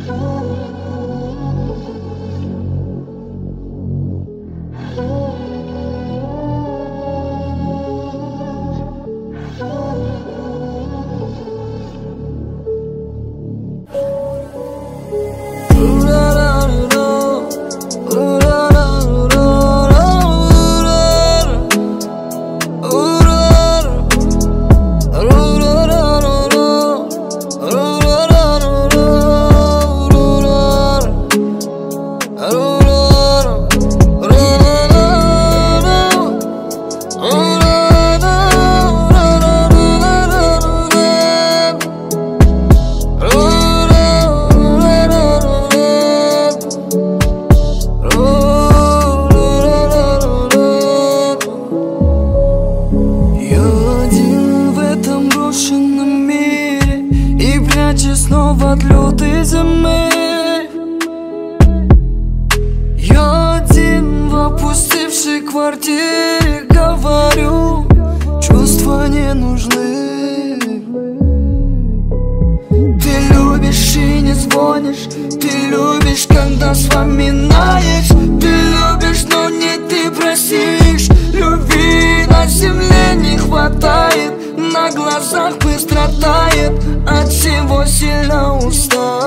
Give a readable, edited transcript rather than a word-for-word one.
Снова от лютой зимы. Я один в опустевшей квартире. Говорю, чувства не нужны. Ты любишь и не звонишь. Ты любишь, когда вспоминаешь. Ты любишь, но не ты просишь. Любви на земле не хватает. На глазах быстро тает. От всего сильно устал.